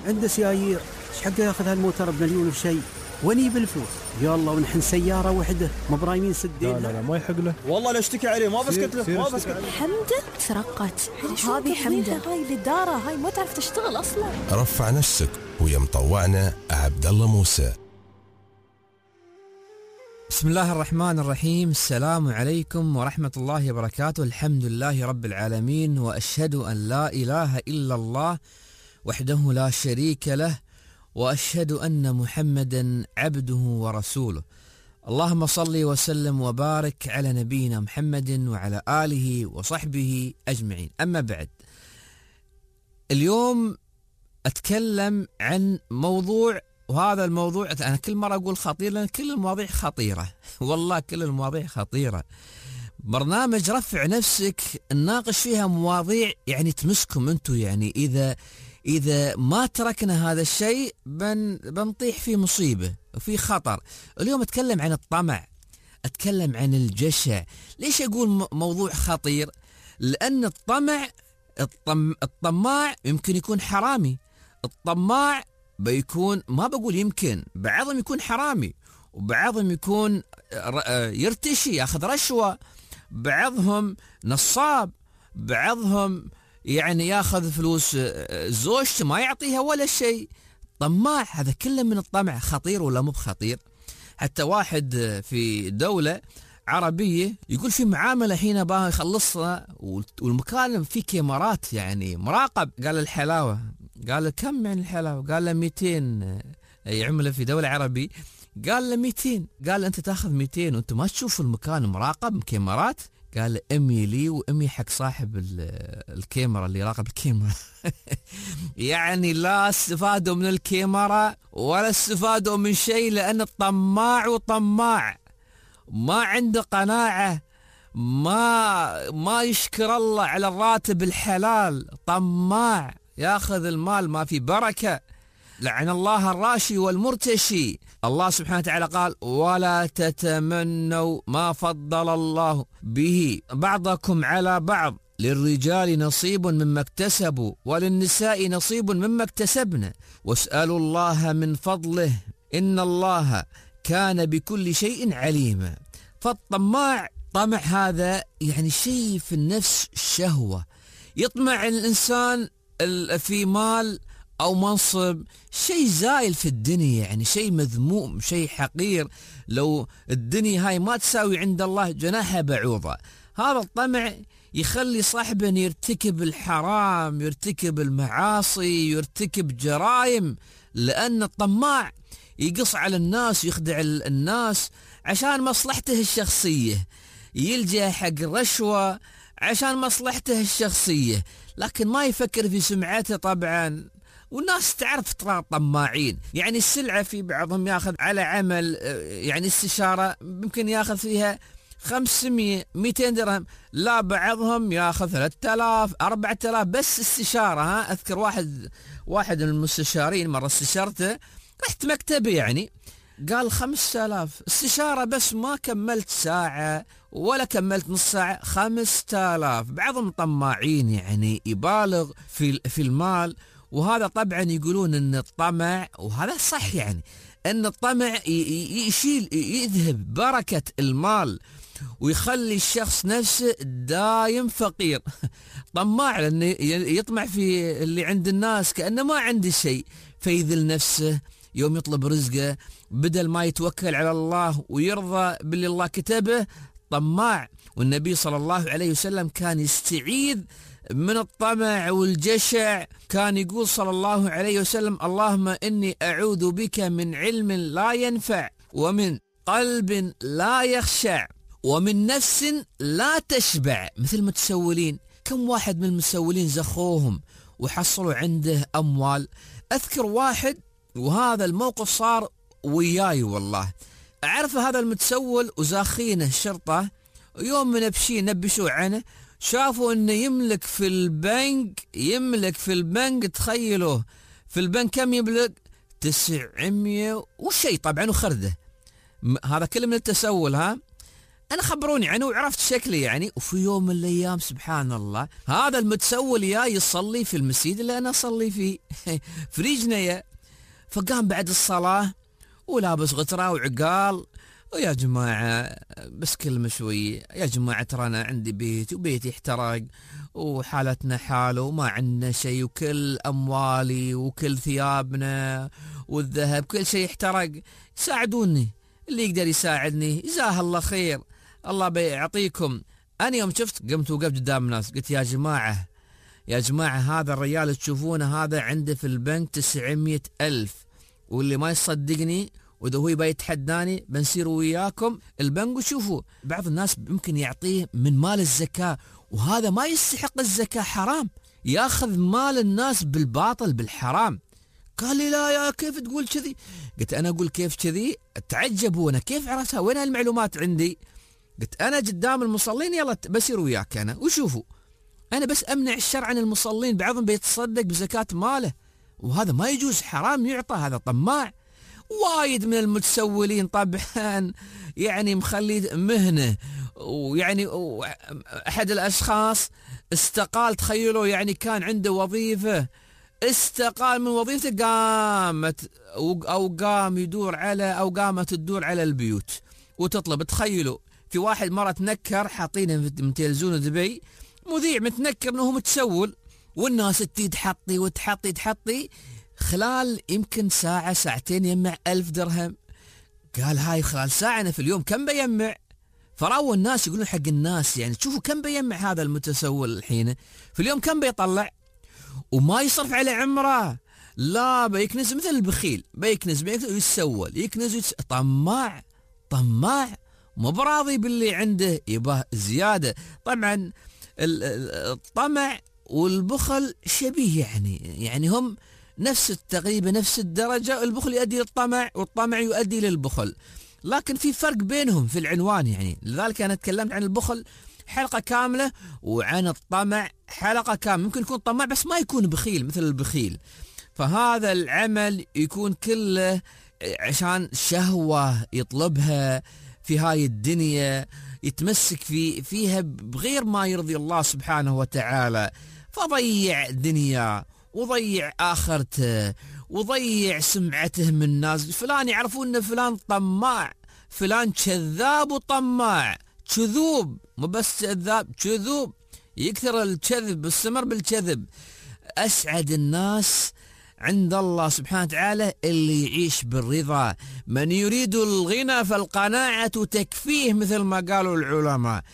عنده سيايير، ايش حقه ياخذ هالموتر بمليون وشيء؟ وني بالفلوس يلا، ونحن سيارة واحدة ما برايمين سدين. لا ما يحق له والله لا اشتكي عليه، ما بسكت له ما بسكت. حمدة ترقت، هذه حمدة هاي الإدارة هاي ما تعرف تشتغل أصلا. رفع نفسك ويا مطوعنا عبد الله موسى. بسم الله الرحمن الرحيم. السلام عليكم ورحمة الله وبركاته. الحمد لله رب العالمين، وأشهد أن لا إله إلا الله وحده لا شريك له، وأشهد أن محمدا عبده ورسوله. اللهم صل وسلم وبارك على نبينا محمد وعلى آله وصحبه أجمعين. أما بعد، اليوم أتكلم عن موضوع، وهذا الموضوع أنا كل مرة أقول خطير لأن كل المواضيع خطيرة والله كل المواضيع خطيرة. برنامج رفع نفسك نناقش فيها مواضيع يعني تمسكم أنتم، يعني إذا ما تركنا هذا الشيء بنطيح في مصيبة وفي خطر. اليوم أتكلم عن الطمع، أتكلم عن الجشع. ليش أقول موضوع خطير؟ لأن الطماع يمكن يكون حرامي. الطماع بيكون، ما بقول يمكن، بعضهم يكون حرامي، وبعضهم يكون يرتشي ياخذ رشوة، بعضهم نصاب، بعضهم يعني ياخذ فلوس زوجته ما يعطيها ولا شيء. طماع، هذا كله من الطمع. خطير ولا مو بخطير؟ حتى واحد في دولة عربية يقول في معاملة حين باه يخلصها والمكان فيه كاميرات يعني مراقب. قال الحلاوة، قال له كم يعني الحلاوة؟ قال له 200 عمله في دولة عربية. قال له 200. قال له أنت تاخذ 200 وأنت ما تشوف المكان مراقب كاميرات؟ قال له أمي لي وأمي حق صاحب الكاميرا اللي يراقب الكاميرا. يعني لا استفادوا من الكاميرا ولا استفادوا من شيء، لأن الطماع وطماع ما عنده قناعة، ما يشكر الله على الراتب الحلال. طماع ياخذ المال ما في بركة. لعن الله الراشي والمرتشي. الله سبحانه وتعالى قال ولا تتمنوا ما فضل الله به بعضكم على بعض، للرجال نصيب مما اكتسبوا وللنساء نصيب مما اكتسبن واسألوا الله من فضله إن الله كان بكل شيء عليما. فالطماع، طمع هذا يعني شيء في النفس، شهوة. يطمع الإنسان في مال أو منصب، شيء زايل في الدنيا، يعني شيء مذموم، شيء حقير. لو الدنيا هاي ما تساوي عند الله جناح بعوضة. هذا الطمع يخلي صاحبه يرتكب الحرام، يرتكب المعاصي، يرتكب جرائم، لأن الطماع يقص على الناس، يخدع الناس عشان مصلحته الشخصية، يلجأ حق الرشوة عشان مصلحته الشخصية، لكن ما يفكر في سمعته طبعا. والناس تعرف ترى طماعين، يعني السلعة في بعضهم ياخذ على عمل يعني استشارة ممكن ياخذ فيها 500 200 درهم، لا بعضهم ياخذ 3000 4000 بس استشارة. أذكر واحد من المستشارين مرة استشارته، رحت مكتبه يعني قال 5000 استشارة، بس ما كملت ساعة ولا كملت نص ساعة 5000. بعضهم طماعين يعني يبالغ في المال. وهذا طبعا يقولون ان الطمع، وهذا صح يعني، ان الطمع يذهب بركة المال ويخلي الشخص نفسه دايم فقير. طماع لأنه يطمع في اللي عند الناس كأنه ما عنده شيء، فيذل نفسه يوم يطلب رزقه بدل ما يتوكل على الله ويرضى باللي الله كتبه. طماع. والنبي صلى الله عليه وسلم كان يستعيذ من الطمع والجشع. كان يقول صلى الله عليه وسلم اللهم إني أعوذ بك من علم لا ينفع، ومن قلب لا يخشع، ومن نفس لا تشبع. مثل المتسولين، كم واحد من المتسولين زخوهم وحصلوا عنده أموال. أذكر واحد، وهذا الموقف صار وياي والله، أعرف هذا المتسول وزاخينه الشرطة، يوم من نبشوا عنه، شافوا انه يملك في البنك تخيلوا في البنك كم يملك؟ 900 وشيء طبعا وخرده. هذا كله من التسول. أنا خبروني عنه وعرفت شكلي يعني. وفي يوم من الأيام سبحان الله هذا المتسول يصلي في المسجد اللي أنا أصلي فيه في رجنية. فقام بعد الصلاة ولابس غترة وعقال، ويا جماعة بس كلمة شوية، يا جماعة ترى أنا عندي بيت وبيتي احترق وحالتنا حاله وما عندنا شيء، وكل أموالي وكل ثيابنا والذهب كل شيء احترق، ساعدوني، اللي يقدر يساعدني جزاه الله خير، الله بيعطيكم. أنا يوم شفت قمت وقفت قدام الناس قلت يا جماعة هذا الرجال تشوفونه هذا عنده في البنك 900,000، واللي ما يصدقني وإذا هو بيتحداني بنسير وياكم البنك وشوفوا. بعض الناس ممكن يعطيه من مال الزكاة وهذا ما يستحق الزكاة، حرام، ياخذ مال الناس بالباطل بالحرام. قال لي لا يا كيف تقول كذي؟ قلت أنا أقول كيف كذي؟ تعجبوا أنا كيف عرفتها؟ وين هالمعلومات عندي؟ قلت أنا قدام المصلين يلا بسير وياك أنا وشوفوا، أنا بس أمنع الشر عن المصلين، بعضهم بيتصدق بزكاة ماله وهذا ما يجوز، حرام يعطى، هذا طماع. وايد من المتسولين طبعا يعني مخلي مهنة، ويعني أحد الأشخاص استقال، تخيلوا يعني كان عنده وظيفة استقال من وظيفته، قامت تدور على البيوت وتطلب. تخيلوا في واحد مرة تنكر، حاطينه من تلفزيون دبي، مذيع متنكر انه متسول، والناس تحطي خلال يمكن ساعة ساعتين يجمع 1000 درهم. قال هاي خلال ساعة، أنا في اليوم كم بيجمع؟ فراوا الناس يقولون حق الناس يعني تشوفوا كم بيجمع هذا المتسول الحين في اليوم، كم بيطلع؟ وما يصرف على عمره، لا بيكنز مثل البخيل، بيكنز ويتسول، يكنز طماع مو براضي باللي عنده، يباه زيادة. طبعا الطمع والبخل شبيه يعني هم نفس تقريبا نفس الدرجة، البخل يؤدي للطمع والطمع يؤدي للبخل، لكن في فرق بينهم في العنوان يعني. لذلك أنا تكلمت عن البخل حلقة كاملة وعن الطمع حلقة كاملة. ممكن يكون طماع بس ما يكون بخيل مثل البخيل، فهذا العمل يكون كله عشان شهوة يطلبها في هاي الدنيا، يتمسك فيها بغير ما يرضي الله سبحانه وتعالى، فضيع دنيا وضيع آخرته وضيع سمعته من الناس. فلان يعرفون أن فلان طماع، فلان كذاب وطماع، كذوب مو بس كذاب، كذوب، يكثر الكذب، السمر بالكذب. أسعد الناس عند الله سبحانه وتعالى اللي يعيش بالرضا، من يريد الغنى فالقناعة تكفيه مثل ما قالوا العلماء.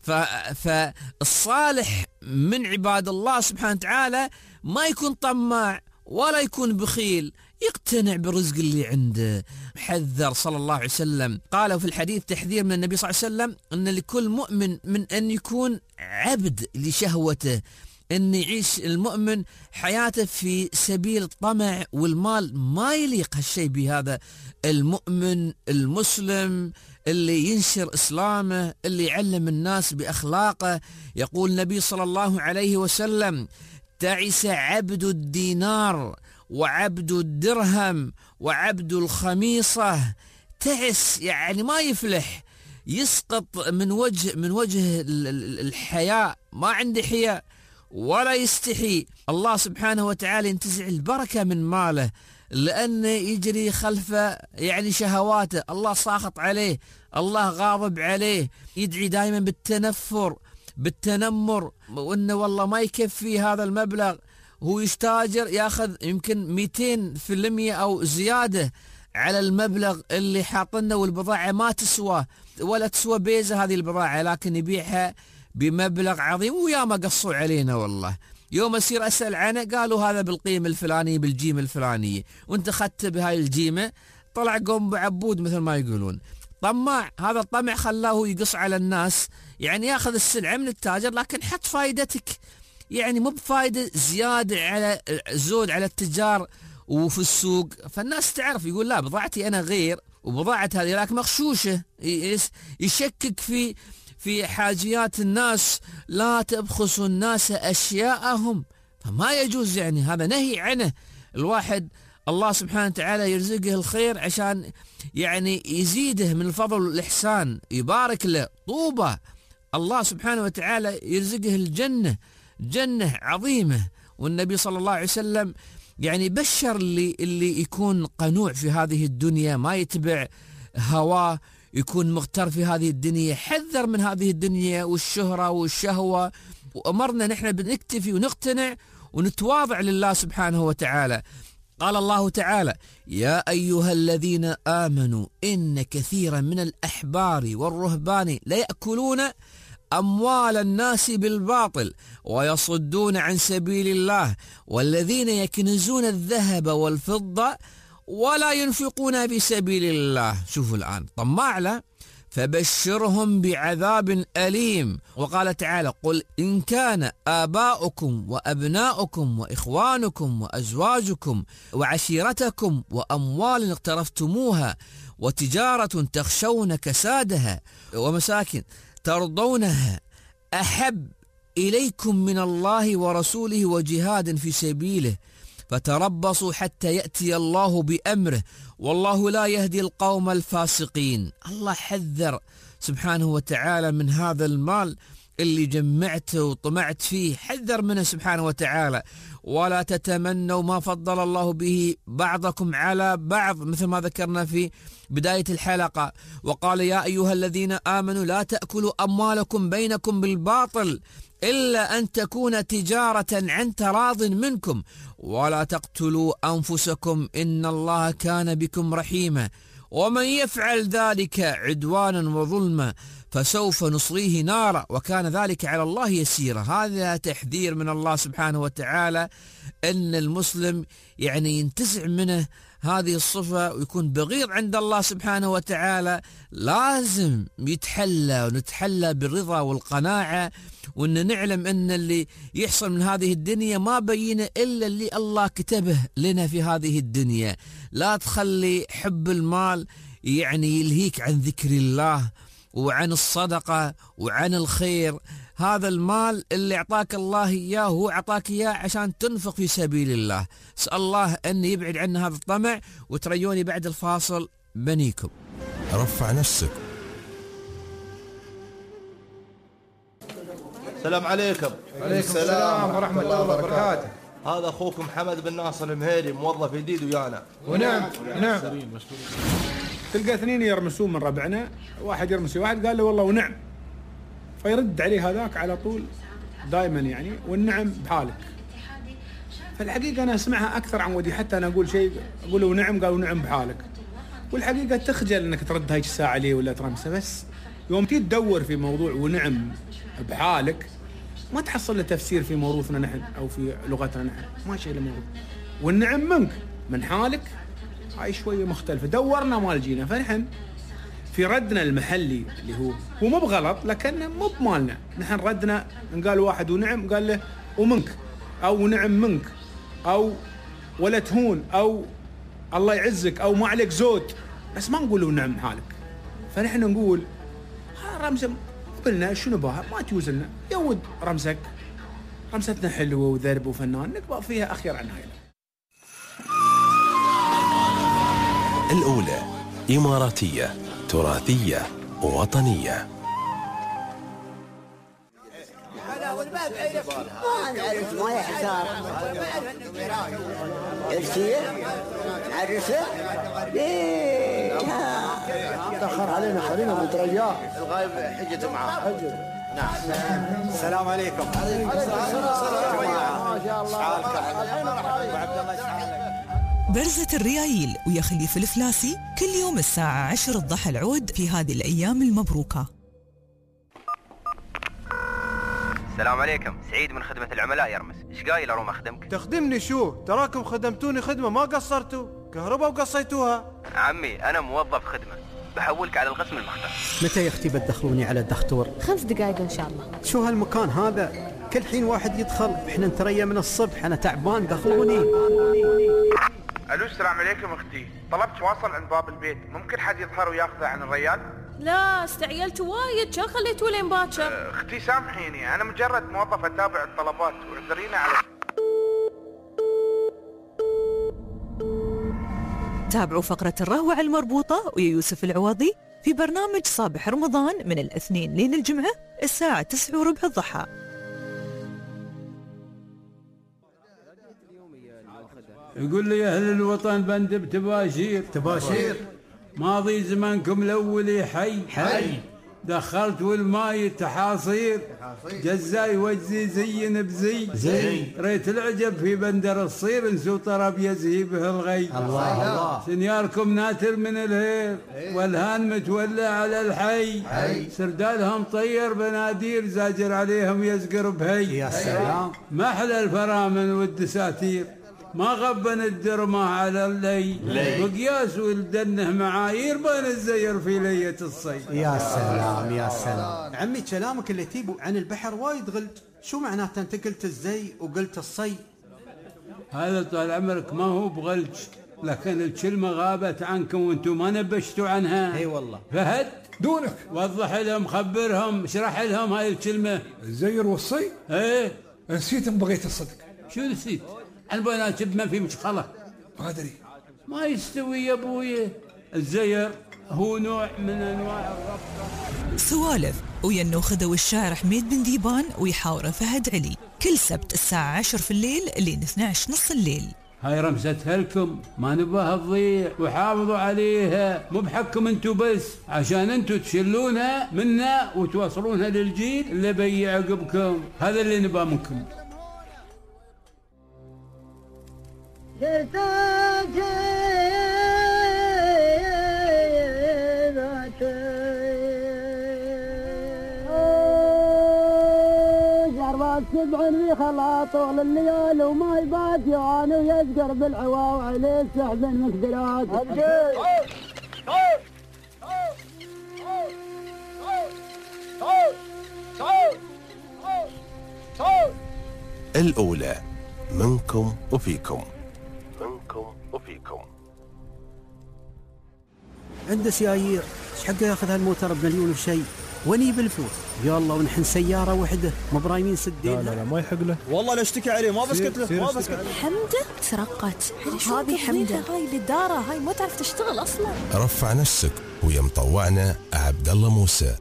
فالصالح من عباد الله سبحانه وتعالى ما يكون طماع ولا يكون بخيل، يقتنع بالرزق اللي عنده. حذر صلى الله عليه وسلم، قال في الحديث تحذير من النبي صلى الله عليه وسلم أن لكل مؤمن من أن يكون عبد لشهوته، أن يعيش المؤمن حياته في سبيل الطمع والمال، ما يليق هالشيء بهذا المؤمن المسلم اللي ينشر إسلامه، اللي يعلم الناس بأخلاقه. يقول النبي صلى الله عليه وسلم تعس عبد الدينار وعبد الدرهم وعبد الخميصة. تعس يعني ما يفلح، يسقط من وجه الحياء، ما عنده حياء ولا يستحي. الله سبحانه وتعالى ينتزع البركة من ماله لأنه يجري خلفه يعني شهواته، الله ساخط عليه، الله غاضب عليه، يدعي دائما بالتنمر، وانه والله ما يكفي هذا المبلغ، هو يستاجر ياخذ يمكن 200% او زيادة على المبلغ اللي حاطنه، والبضاعة ما تسوى ولا تسوى بيزة هذه البضاعة، لكن يبيعها بمبلغ عظيم. ويا ما قصوا علينا والله، يوم أصير أسأل عنه قالوا هذا بالقيمة الفلانية بالجيمة الفلانية، وانت أخذت بهاي الجيمة طلع قوم عبود مثل ما يقولون. طماع، هذا الطمع خلاه يقص على الناس، يعني ياخذ السلعة من التاجر لكن حط فايدتك، يعني مو بفايدة زيادة على زود على التجار وفي السوق. فالناس تعرف، يقول لا بضاعتي أنا غير وبضاعة هذه لكن مغشوشة، يشكك في حاجيات الناس، لا تبخسوا الناس أشياءهم، فما يجوز يعني، هذا نهي عنه. الواحد الله سبحانه وتعالى يرزقه الخير عشان يعني يزيده من الفضل والإحسان، يبارك له. طوبى الله سبحانه وتعالى يرزقه الجنة، جنة عظيمة. والنبي صلى الله عليه وسلم يعني بشر اللي يكون قنوع في هذه الدنيا، ما يتبع هواه، يكون مغتر في هذه الدنيا، حذر من هذه الدنيا والشهرة والشهوة، وأمرنا نحن بنكتفي ونقتنع ونتواضع لله سبحانه وتعالى. قال الله تعالى: يا أيها الذين آمنوا إن كثيرا من الأحبار والرهبان ليأكلون أموال الناس بالباطل ويصدون عن سبيل الله والذين يكنزون الذهب والفضة ولا ينفقون في سبيل الله. شوفوا الآن طماع له، فبشرهم بعذاب أليم. وقال تعالى: قل إن كان آباؤكم وأبناؤكم وإخوانكم وأزواجكم وعشيرتكم وأموال اقترفتموها وتجارة تخشون كسادها ومساكن ترضونها أحب إليكم من الله ورسوله وجهاد في سبيله فتربصوا حتى يأتي الله بأمره والله لا يهدي القوم الفاسقين. الله حذر سبحانه وتعالى من هذا المال اللي جمعته وطمعت فيه، حذر منه سبحانه وتعالى. ولا تتمنوا ما فضل الله به بعضكم على بعض، مثل ما ذكرنا في بداية الحلقة. وقال: يا أيها الذين آمنوا لا تأكلوا أموالكم بينكم بالباطل إلا أن تكون تجارة عن تراض منكم ولا تقتلوا أنفسكم إن الله كان بكم رحيما ومن يفعل ذلك عدوانا وظلما فسوف نصليه نارا وكان ذلك على الله يسيرا. هذا تحذير من الله سبحانه وتعالى أن المسلم يعني ينتزع منه هذه الصفة ويكون بغيض عند الله سبحانه وتعالى. لازم يتحلى ونتحلى بالرضا والقناعة، وأن نعلم أن اللي يحصل من هذه الدنيا ما بينه إلا اللي الله كتبه لنا في هذه الدنيا. لا تخلي حب المال يعني يلهيك عن ذكر الله وعن الصدقة وعن الخير. هذا المال اللي أعطاك الله إياه هو أعطاك إياه عشان تنفق في سبيل الله. اسأل الله أن يبعد عنا هذا الطمع. وتريوني بعد الفاصل بنيكم. رفع نفسك. السلام عليكم. عليكم السلام ورحمة الله وبركاته. هذا أخوكم حمد بن ناصر المهيري، موظف جديد ويانا. ونعم تلقى اثنين يرمسون من ربعنا، واحد يرمس واحد قال له والله ونعم، فيرد عليه هذاك على طول دائما يعني والنعم بحالك. فالحقيقة أنا أسمعها أكثر عن ودي، حتى أنا أقول شيء أقول له ونعم قالوا نعم بحالك، والحقيقة تخجل أنك ترد هاي الساعة عليه ولا ترمسه. بس يوم تدور في موضوع ونعم بحالك ما تحصل له تفسير في موروثنا نحن أو في لغتنا نحن، ما شيء له موروث. والنعم منك من حالك هاي شوية مختلفة، دورنا ما لقينا. فنحن في ردنا المحلي اللي هو مو بغلط لكنه مو بمالنا، نحن ردنا قال واحد ونعم قال له ومنك أو نعم منك أو ولا تهون أو الله يعزك أو ما عليك زود، بس ما نقول ونعم حالك. فنحن نقول رمزة قلنا شنو بها ما توزلنا يود رمزك، رمزتنا حلوة وذرب وفنان نقبل فيها أخير عن هاي. الأولى إماراتية تراثية وطنية. ما يحتار الكير عرسه تأخر علينا خلينا نترياه الغايب حجته معاه. نعم. السلام عليكم. عليكم السلام. ما شاء الله. برزة الريايل ويا خليفة الفلاسي كل يوم الساعة 10 الضحى العود في هذه الأيام المبروكة. السلام عليكم، سعيد من خدمة العملاء يرمس، ايش قايل اروم اخدمك؟ تخدمني شو؟ تراكم خدمتوني خدمة ما قصرتوا، كهرباء وقصيتوها. عمي انا موظف خدمة، بحولك على القسم المختص. متى يا اختي بتدخلوني على الدكتور؟ 5 دقائق ان شاء الله. شو هالمكان هذا؟ كل حين واحد يدخل، احنا نتريا من الصبح، انا تعبان دخلوني. الو السلام عليكم اختي، طلبت واصل عند باب البيت، ممكن حد يظهر وياخذه عن الريال؟ لا استعجلت وايد، كان خليته لين باكر. اختي سامحيني، انا مجرد موظف اتابع الطلبات واعذرينا على تابعوا فقرة الرهوة المربوطة ويا يوسف العوضي في برنامج صباح رمضان من الاثنين لين الجمعة الساعة 9:15 الضحى. يقول لي أهل الوطن بندب تباشير ماضي زمانكم الأولي حي دخلت والماي تحاصير جزاي وجزي زين بزي ريت العجب في بندر الصير انسو طرب يزهي به الغي الله سنياركم ناتر من الهير والهان متولى على الحي سردالهم طير بنادير زاجر عليهم يزقر بهي يا سلام ما أحلى الفرامن والدساتير ما غبن الدرمة على اللي وقياس ولدنه معايير بين الزير في لية الصيد. يا سلام يا سلام عمي كلامك اللي تيبو عن البحر وايد غلج، شو معناته انت قلت الزي وقلت الصي؟ هذا طال عمرك ما هو بغلج، لكن الكلمة غابت عنكم وانتم ما نبشتوا عنها. اي والله. فهد دونك وضح لهم خبرهم اشرح لهم هاي الكلمة. الزير والصي؟ ايه نسيت بغيت الصدق. شو نسيت؟ البنات ما في مشخلة ما ادري ما يستوي يا ابوي. الزير هو نوع من انواع الربطة. سوالف ويا النوخذة والشاعر حميد بن ديبان ويحاوره فهد علي كل سبت الساعة 10 في الليل لين 12 نص الليل. هاي رمستها لكم ما نباها تضيع وحافظوا عليها، مو بحقكم انتو بس، عشان انتو تشلونها منا وتوصلونها للجيل اللي بيجي عقبكم. هذا اللي نباه منكم. سبعين خلا طول الليال وما يبات يوان ويزقر بالعوا وعليه سحب المقدرات. الأولى منكم وفيكم. عنده سيايير ايش حقه ياخذ هالموتر بمليون وشي، وني بالفلوس يلا ونحن سياره وحده ما برايمين سدين. لا ما يحق له والله لا اشتكي عليه ما بسكت له ما بسكت. حمده ترقت هذه حمده هاي الاداره هاي ما تعرف تشتغل اصلا. رفع نفسك ويا مطوعنا عبد الله موسى.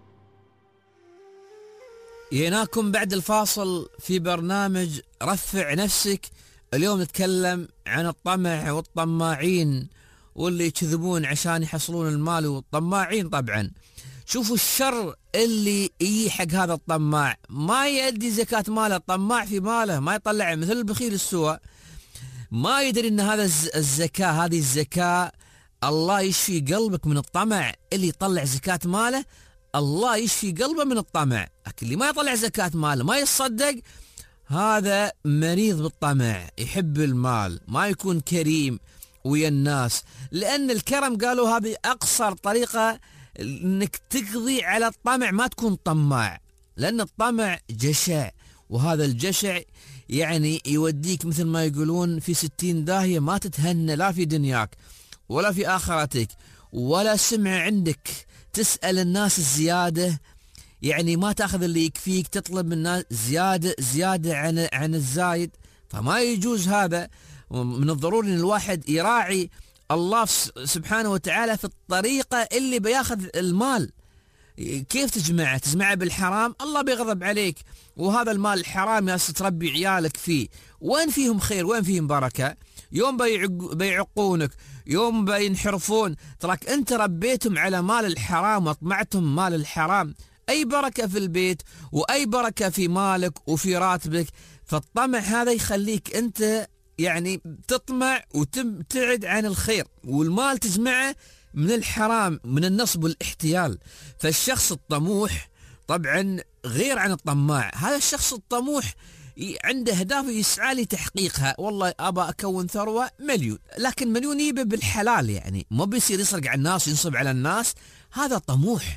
جيناكم بعد الفاصل في برنامج رفع نفسك. اليوم نتكلم عن الطمع والطماعين واللي يكذبون عشان يحصلون المال، والطماعين طبعا. شوفوا الشر اللي يجي حق هذا الطماع، ما يؤدي زكاة ماله، الطماع في ماله ما يطلع، مثل البخيل السوء، ما يدري ان هذا الزكاة، هذه الزكاة الله يشفي قلبك من الطمع. اللي يطلع زكاة ماله الله يشفي قلبه من الطمع، لكن اللي ما يطلع زكاة ماله ما يصدق هذا مريض بالطمع، يحب المال، ما يكون كريم ويا الناس. لأن الكرم قالوا هذه أقصر طريقة انك تقضي على الطمع، ما تكون طماع، لأن الطمع جشع، وهذا الجشع يعني يوديك مثل ما يقولون في 60 داهية، ما تتهنى لا في دنياك ولا في آخرتك ولا سمع عندك، تسأل الناس الزيادة، يعني ما تأخذ اللي يكفيك، تطلب من الناس زيادة عن الزايد، فما يجوز هذا. من الضروري ان الواحد يراعي الله سبحانه وتعالى في الطريقة اللي بياخذ المال. كيف تجمعه بالحرام الله بيغضب عليك، وهذا المال الحرام يا تربي عيالك فيه، وين فيهم خير وين فيهم بركة؟ يوم بيعقونك، يوم بينحرفون، تراك انت ربيتهم على مال الحرام واطمعتهم مال الحرام، اي بركة في البيت واي بركة في مالك وفي راتبك. فالطمع هذا يخليك انت يعني تطمع وتبتعد عن الخير، والمال تجمعه من الحرام، من النصب والاحتيال. فالشخص الطموح طبعا غير عن الطماع. هذا الشخص الطموح عنده أهداف يسعى لتحقيقها، والله أبى أكون ثروة مليون، لكن مليون يبه بالحلال، يعني ما بيصير يسرق على الناس وينصب على الناس. هذا طموح،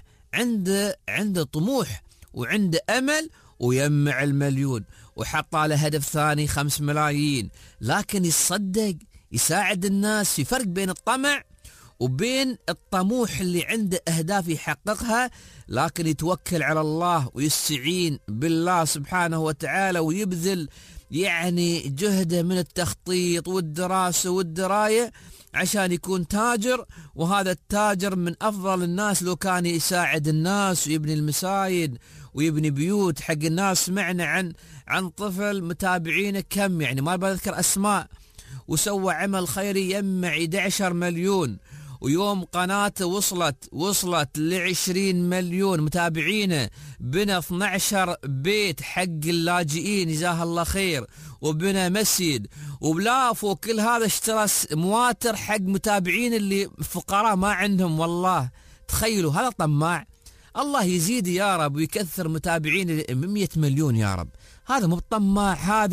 عنده طموح وعنده أمل ويجمع المليون، وحط على هدف ثاني 5 ملايين، لكن يصدق يساعد الناس. في فرق بين الطمع وبين الطموح اللي عنده أهداف يحققها، لكن يتوكل على الله ويستعين بالله سبحانه وتعالى ويبذل يعني جهده من التخطيط والدراسة والدراية عشان يكون تاجر، وهذا التاجر من أفضل الناس لو كان يساعد الناس ويبني المسايد ويبني بيوت حق الناس. سمعنا عن طفل متابعينه كم، يعني ما بذكر أسماء، وسوى عمل خيري يجمع 11 مليون، ويوم قناته وصلت ل20 مليون متابعينه، بنى 12 بيت حق اللاجئين جزاه الله خير، وبنى مسجد وبلاف، وكل هذا اشترى مواتر حق متابعين اللي فقراء ما عندهم. والله تخيلوا هذا طماع. الله يزيد يا رب ويكثر متابعين 100 مليون يا رب. هذا مو طماع،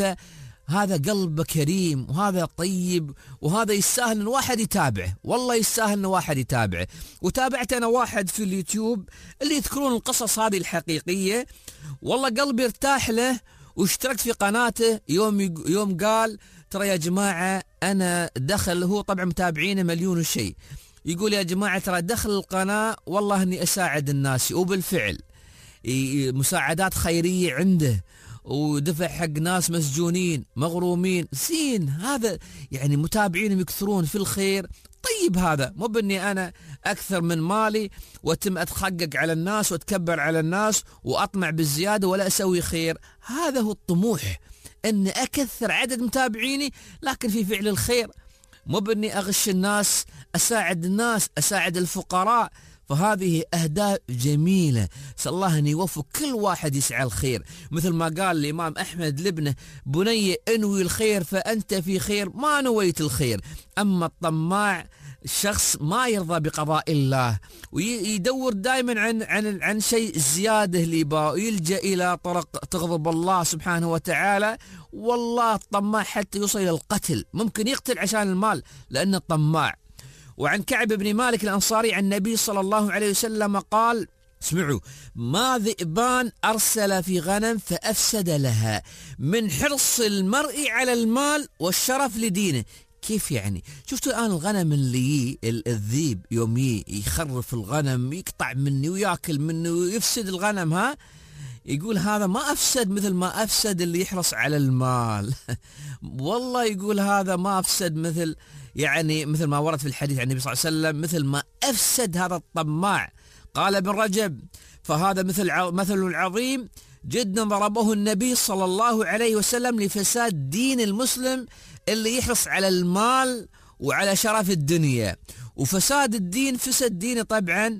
هذا قلبه كريم، وهذا طيب، وهذا يستاهل ان واحد يتابعه. والله يستاهل ان واحد يتابعه. وتابعت انا واحد في اليوتيوب اللي يذكرون القصص هذه الحقيقية، والله قلبي ارتاح له، واشتركت في قناته يوم قال ترى يا جماعة أنا دخل، هو طبعا متابعينه مليون وشيء، يقول يا جماعة ترى دخل القناة والله أني أساعد الناس، وبالفعل مساعدات خيرية عنده، ودفع حق ناس مسجونين مغرومين. زين، هذا يعني متابعينهم يكثرون في الخير. طيب هذا مو بني أنا أكثر من مالي وأتم أتخقق على الناس وأتكبر على الناس وأطمع بالزيادة ولا أسوي خير. هذا هو الطموح، أن أكثر عدد متابعيني لكن في فعل الخير، مو بني أغش الناس، أساعد الناس، أساعد الفقراء. فهذه أهداف جميلة، سأل الله أن يوفق كل واحد يسعى الخير. مثل ما قال الإمام أحمد لابنه بني انوي الخير فأنت في خير ما نويت الخير. أما الطماع شخص ما يرضى بقضاء الله، ويدور دائما عن شيء زيادة ليبا، ويلجأ إلى طرق تغضب الله سبحانه وتعالى. والله الطماع حتى يوصل إلى القتل، ممكن يقتل عشان المال لأنه طماع. وعن كعب بن مالك الأنصاري عن النبي صلى الله عليه وسلم قال، اسمعوا، ما ذئبان أرسل في غنم فأفسد لها من حرص المرء على المال والشرف لدينه. كيف يعني؟ شفتوا الآن الغنم اللي الذيب يوم يخرف الغنم يقطع مني وياكل مني ويفسد الغنم، ها؟ يقول هذا ما أفسد مثل ما أفسد اللي يحرص على المال. والله يقول هذا ما أفسد مثل ما ورد في الحديث عن النبي صلى الله عليه وسلم، مثل ما أفسد هذا الطماع. قال ابن رجب فهذا مثل عظيم جدا ضربه النبي صلى الله عليه وسلم لفساد دين المسلم اللي يحرص على المال وعلى شرف الدنيا. وفساد الدين، فسد دينه طبعا،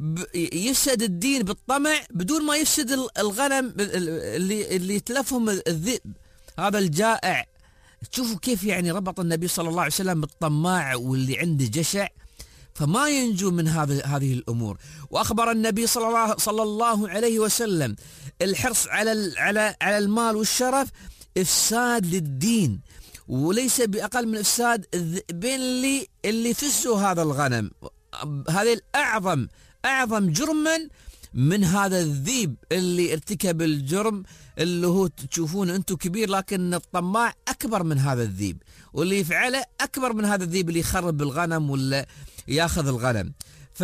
يفسد الدين بالطمع بدون ما يفسد الغنم اللي يتلفهم الذئب هذا الجائع. تشوفوا كيف يعني ربط النبي صلى الله عليه وسلم بالطماع واللي عنده جشع، فما ينجو من هذه الأمور. وأخبر النبي صلى الله عليه وسلم الحرص على المال والشرف إفساد للدين، وليس بأقل من إفساد الذئبين اللي فسوا هذا الغنم. هذا أعظم جرما من هذا الذيب اللي ارتكب الجرم اللي هو تشوفون أنتم كبير، لكن الطماع أكبر من هذا الذيب، واللي يفعله أكبر من هذا الذيب اللي يخرب الغنم ولا ياخذ الغنم.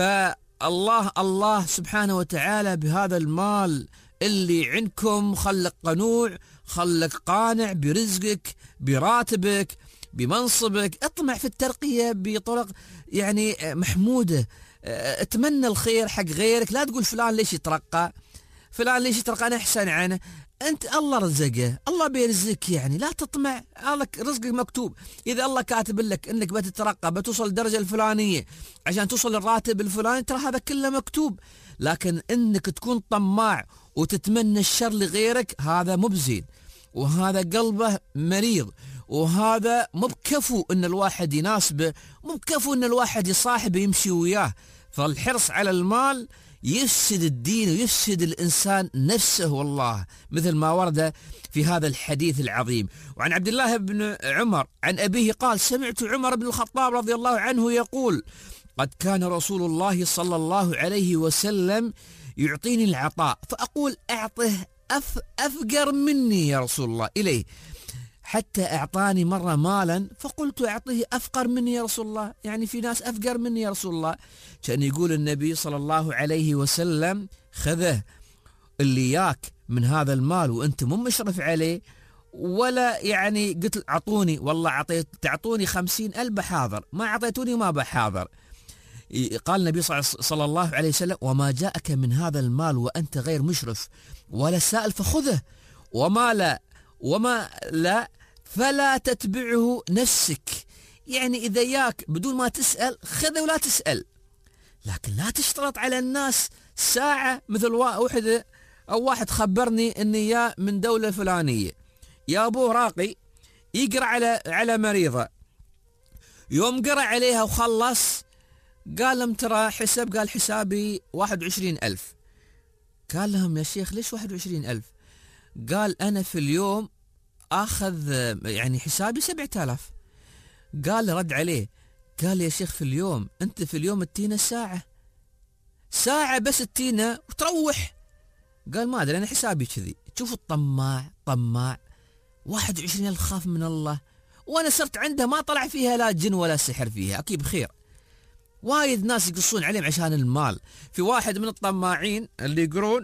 فالله سبحانه وتعالى بهذا المال اللي عندكم خلق قنوع، خلق قانع برزقك، براتبك، بمنصبك. اطمع في الترقية بطرق يعني محمودة، اتمنى الخير حق غيرك. لا تقول فلان ليش يترقى، فلان ليش يترقى، أنا أحسن عنه. أنت الله رزقه، الله بيرزقك، يعني لا تطمع، رزقك مكتوب. إذا الله كاتب لك أنك بتترقى، بتوصل الدرجة الفلانية عشان توصل الراتب الفلاني، ترى هذا كله مكتوب. لكن أنك تكون طماع وتتمنى الشر لغيرك، هذا مو بزين، وهذا قلبه مريض، وهذا مو بكفو أن الواحد يناسبه، مو بكفو أن الواحد يصاحبه يمشي وياه. فالحرص على المال يفسد الدين ويفسد الإنسان نفسه، والله مثل ما ورد في هذا الحديث العظيم. وعن عبد الله بن عمر عن أبيه قال: سمعت عمر بن الخطاب رضي الله عنه يقول: قد كان رسول الله صلى الله عليه وسلم يعطيني العطاء فأقول أعطه أفقر مني يا رسول الله إليه، حتى أعطاني مرة مالا فقلت أعطيه أفقر مني يا رسول الله، يعني في ناس أفقر مني يا رسول الله. كان يقول النبي صلى الله عليه وسلم: خذه اللي ياك من هذا المال وأنت مو مشرف عليه، ولا يعني قلت اعطوني، والله تعطوني 50,000 بحاضر، ما اعطيتوني ما بحاضر. قال النبي صلى الله عليه وسلم: وما جاءك من هذا المال وأنت غير مشرف ولا سائل فخذه، وما لا فلا تتبعه نفسك. يعني إذا ياك بدون ما تسأل خذه ولا تسأل، لكن لا تشترط على الناس ساعة. مثل واحد خبرني أني يا من دولة فلانية، يا أبوه راقي يقرأ على مريضة، يوم قرأ عليها وخلص قال لهم ترى قال حسابي 21,000. قال لهم يا شيخ ليش 21,000؟ قال أنا في اليوم أخذ يعني حسابي 7,000. قال رد عليه قال يا شيخ في اليوم أنت في اليوم تينا ساعة بس تينا وتروح. قال ما أدري أنا حسابي كذي. شوف الطماع طماع، 21,000 خاف من الله، وأنا صرت عنده ما طلع فيها لا جن ولا سحر فيها، أكيد بخير. وايد ناس يقصون عليهم عشان المال. في واحد من الطماعين اللي يقرون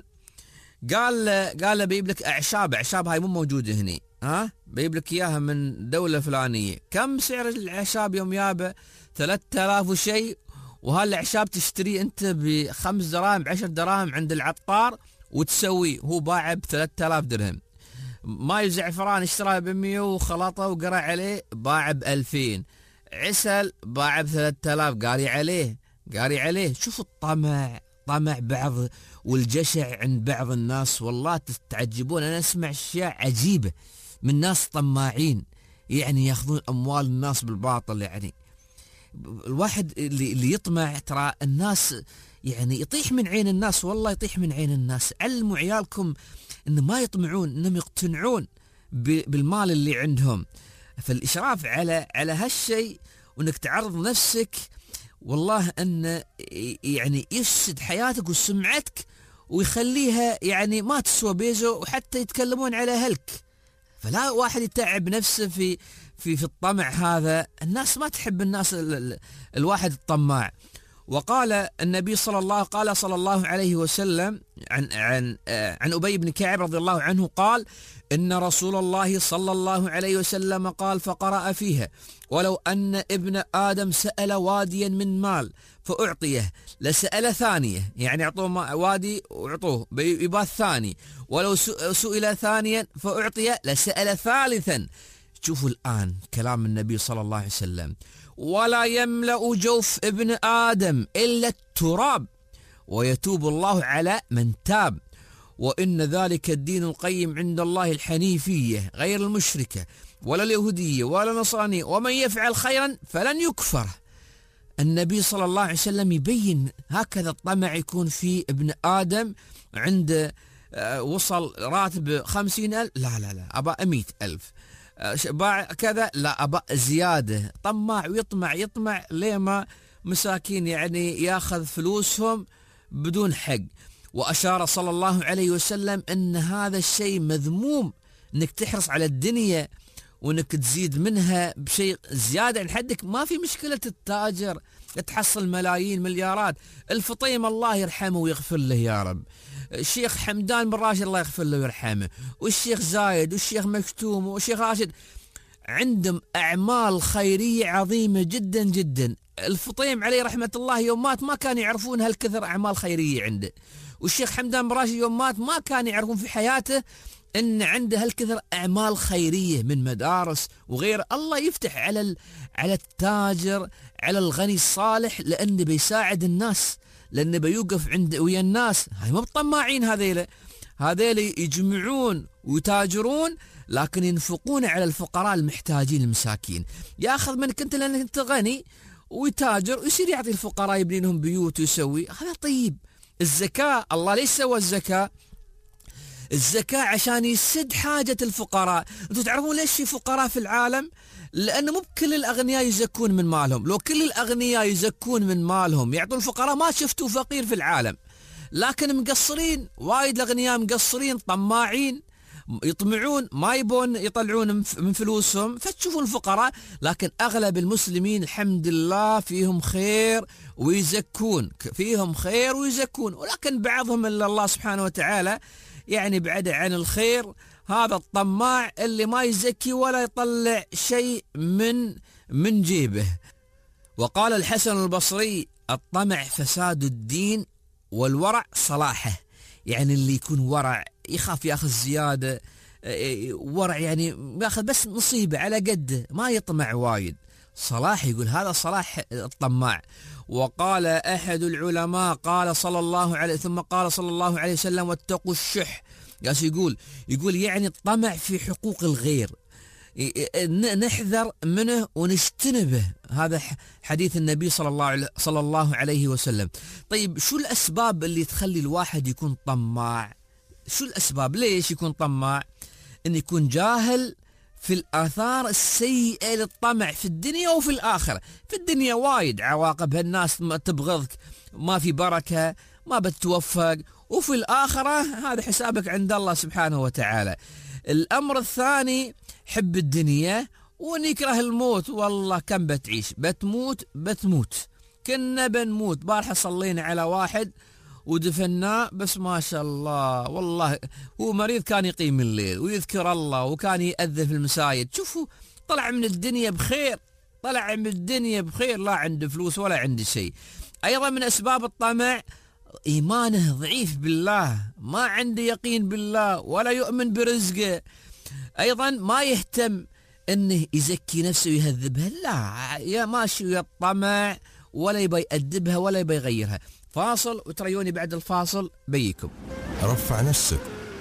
قال بيجيب لك أعشاب هاي مو موجودة هني، بيجيب لك إياها من دولة فلانية. كم سعر الأعشاب يوم يابا؟ 3,000 وشيء، وهالأعشاب تشتري أنت ب5 دراهم ب10 دراهم عند العطار وتسوي. هو باع ب3,000 درهم. ماي زعفران اشتراه ب100 وخلطه وقرأ عليه باع ب2000. عسل باع ب3,000 قاري عليه. شوف الطمع، طمع بعض والجشع عند بعض الناس. والله تتعجبون، أنا أسمع أشياء عجيبة من ناس طماعين، يعني يأخذون أموال الناس بالباطل. يعني الواحد اللي يطمع ترى الناس يعني يطيح من عين الناس، والله يطيح من عين الناس. علموا عيالكم إن ما يطمعون، إنهم يقتنعون بالمال اللي عندهم. فالإشراف على هالشيء وإنك تعرض نفسك، والله أن يعني يفسد حياتك وسمعتك ويخليها يعني ما تسوى بيزو، وحتى يتكلمون على هلك. فلا واحد يتعب نفسه في الطمع هذا. الناس ما تحب الناس الواحد الطماع. وقال النبي صلى الله عليه وسلم عن أبي بن كعب رضي الله عنه قال: إن رسول الله صلى الله عليه وسلم قال فقرأ فيها: ولو أن ابن آدم سأل واديا من مال فأعطيه لسأل ثانية، يعني أعطوه وادي وأعطوه يبقى الثاني، ولو سئل ثانيا فأعطيه لسأل ثالثا. شوفوا الآن كلام النبي صلى الله عليه وسلم: ولا يملأ جوف ابن آدم إلا التراب ويتوب الله على من تاب، وإن ذلك الدين القيم عند الله الحنيفية غير المشركة ولا اليهودية ولا النصرانية، ومن يفعل خيرا فلن يكفر. النبي صلى الله عليه وسلم يبين هكذا الطمع يكون في ابن آدم عند وصل راتب 50,000 لا أبا 100,000، باع كذا لا أبا زيادة. طماع ويطمع لما مساكين يعني ياخذ فلوسهم بدون حق. وأشار صلى الله عليه وسلم أن هذا الشيء مذموم، أنك تحرص على الدنيا وأنك تزيد منها بشيء زيادة عن حدك. ما في مشكلة التاجر تحصل ملايين مليارات. الفطيم الله يرحمه ويغفر له يا رب، الشيخ حمدان بن راشد الله يغفر له ويرحمه، والشيخ زايد والشيخ مكتوم والشيخ راشد عندهم أعمال خيرية عظيمة جدا جدا. الفطيم عليه رحمة الله يوم مات ما كانوا يعرفون هالكثر أعمال خيرية عنده، والشيخ حمدان بن راشد يوم مات ما كانوا يعرفون في حياته أن عنده هالكثر أعمال خيرية من مدارس وغير. الله يفتح على التاجر، على الغني الصالح، لأنه بيساعد الناس، لأنه بيوقف ويا الناس. هاي ما بطماعين، هذيل يجمعون ويتاجرون لكن ينفقون على الفقراء المحتاجين المساكين. ياخذ منك أنت لأنك أنت غني ويتاجر ويصير يعطي الفقراء، يبني لهم بيوت ويسوي. هذا طيب. الزكاة، الله ليش سوى الزكاة؟ الزكاة عشان يسد حاجة الفقراء. أنتم تعرفون ليش في فقراء في العالم؟ لأنه مو بكل الأغنياء يزكون من مالهم. لو كل الأغنياء يزكون من مالهم يعطون الفقراء ما شفتوا فقير في العالم. لكن مقصرين، وايد الأغنياء مقصرين، طماعين، يطمعون، ما يبون يطلعون من فلوسهم، فتشوفون الفقراء. لكن أغلب المسلمين الحمد لله فيهم خير ويزكون، ولكن بعضهم إلا الله سبحانه وتعالى يعني بعد عن الخير. هذا الطماع اللي ما يزكي ولا يطلع شيء من جيبه. وقال الحسن البصري: الطمع فساد الدين والورع صلاحه. يعني اللي يكون ورع يخاف ياخذ زيادة، ورع يعني ياخذ بس نصيبه على قده، ما يطمع وايد. صلاح، يقول هذا صلاح الطماع. وقال أحد العلماء قال صلى الله عليه وسلم: واتقوا الشح. يقول يعني الطمع في حقوق الغير، نحذر منه ونجتنبه. هذا حديث النبي صلى الله عليه وسلم. طيب شو الأسباب اللي تخلي الواحد يكون طماع؟ شو الأسباب؟ ليش يكون طماع؟ إن يكون جاهل في الآثار السيئة للطمع في الدنيا وفي الآخرة. في الدنيا وايد عواقب، الناس تبغضك، ما في بركة، ما بتوفق. وفي الآخرة هذا حسابك عند الله سبحانه وتعالى. الأمر الثاني حب الدنيا ونكره الموت. والله كم بتعيش، بتموت، كنا بنموت. بارحة صلينا على واحد ودفناه، بس ما شاء الله والله هو مريض، كان يقيم الليل ويذكر الله وكان يأذن في المساجد. شوفوا طلع من الدنيا بخير، لا عنده فلوس ولا عنده شيء. أيضا من أسباب الطمع إيمانه ضعيف بالله، ما عنده يقين بالله ولا يؤمن برزقه. أيضا ما يهتم أنه يزكي نفسه ويهذبها، لا، يا ماشي ويا الطمع، ولا يبي يأدبها ولا يبي يغيرها. فاصل وتريوني بعد الفاصل بيكم. رفع نفسك.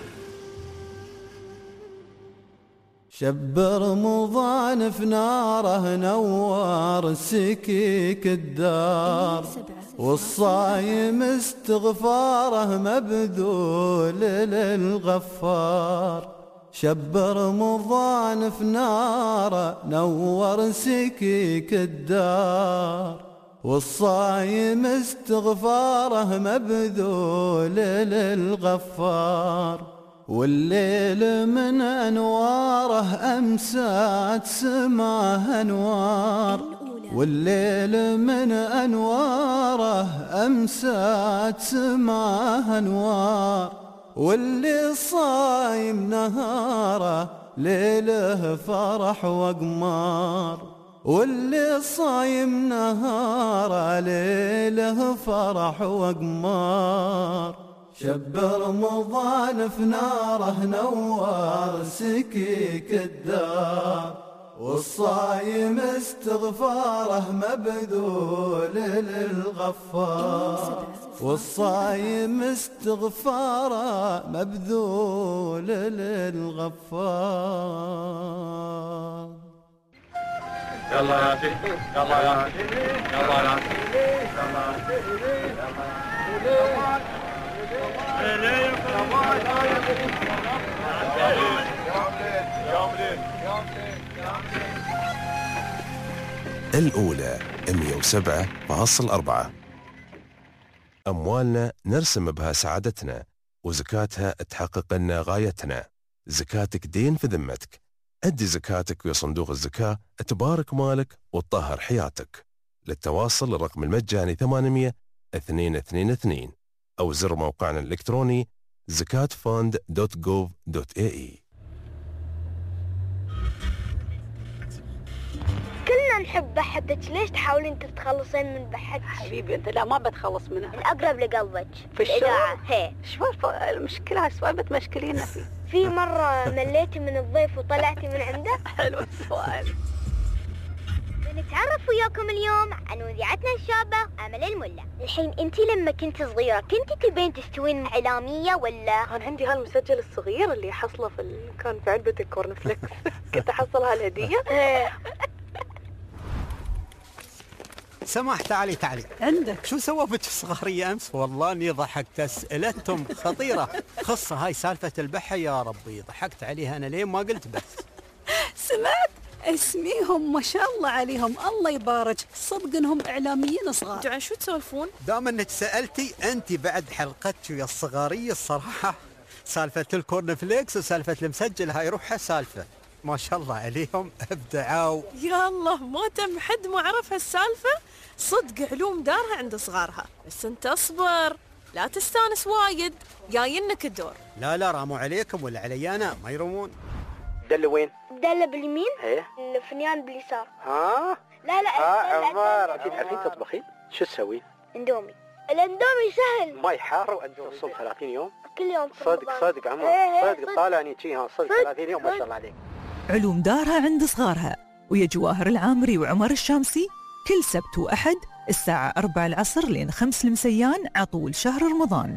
شب رمضان في ناره نور سكيك الدار، والصايم استغفاره مبذول للغفار. شب رمضان في ناره نور سكيك الدار، والصايم استغفاره مبذول للغفار. والليل من أنواره أمسات سماه أنوار، والليل من أنواره أمسات سماه أنوار. واللي صايم نهاره ليله فرح وقمار، واللي صايم نهاره ليله فرح وقمار. شب رمضان في ناره نور سكيك الدار، والصايم استغفاره مبذول للغفار، والصايم استغفاره مبذول للغفار. يلا يا سيدي، يلا يا سيدي، يلا يا سيدي، يلا الأولى 107.4. أموالنا نرسم بها سعادتنا، وزكاتها تحقق لنا غايتنا. زكاتك دين في ذمتك، أدي زكاتك ويا صندوق الزكاة تبارك مالك وتطهر حياتك. للتواصل الرقم المجاني 800-222 أو زر موقعنا الإلكتروني zakatfund.gov.ae. كلنا نحب بحتك، ليش تحاولين تتخلصين من بحتك؟ حبيبي انت، لا ما بتخلص منها. الأقرب لقلبك في الإذاعة. هي شو المشكلة؟ السؤال بتمشكلينا فيه. في مرة مليتي من الضيف وطلعتي من عنده؟ حلو السؤال. بنتعرف وياكم اليوم عن مذيعتنا الشابة أمل الملا. الحين انتي لما كنت صغيرة كنتي تبين تستوين إعلامية ولا؟ كان عندي هالمسجل الصغير اللي حصله كان في علبة الكورن فليكس. كنت أحصل هالهدية. سماح تعالي عندك شو سوى بنت الصغارية أمس؟ والله اني ضحكت، أسئلتهم خطيرة. خصة هاي سالفة البحة، يا ربي ضحكت عليها أنا لين ما قلت بس. سمعت اسميهم ما شاء الله عليهم، الله يبارك، صدق انهم اعلاميين صغار. انتوا عن شو تسولفون؟ دام انك سألتي انت بعد حلقتك ويا الصغارية الصراحة، سالفة الكورن فليكس وسالفة المسجل هاي روحها سالفة، ما شاء الله عليهم ابدعوا. يا الله ما تم حد ما عرف هالسالفة، صدق علوم دارها عند صغارها. بس انت اصبر، لا تستانس وايد، جاينك الدور. لا راموا عليكم ولا علي أنا، ما يرمون. دل وين؟ دلة باليمين، ايه الفنيان باليسار. ها؟ لا عمار، انت تعرفين تطبخين؟ شو تسوين؟ اندومي. الاندومي سهل. ماي حار واندومي صوب 30 يوم؟ كل يوم. صدق عمار، صدق طالع اني تجيها صدق 30 يوم، ما شاء الله عليك. علوم دارها عند صغارها، ويا جواهر العامري وعمر الشامسي كل سبت وأحد الساعة 4 العصر لين 5 المسيان عطول شهر رمضان.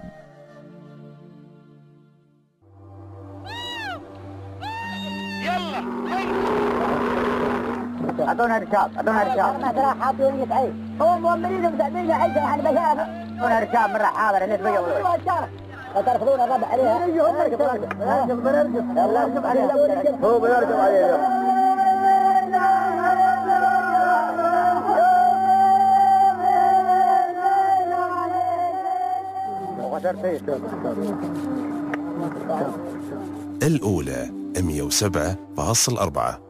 اعطونا رشاب، ترى حاطين يتعيش، هو مؤمنين ومساعدين عيشة عن بشارة. اعطونا رشاب من حاضر اللي تبيض. ترفضون الربع عليها. نرجف عليها. هو بنرجف عليها. الأولى 107.4.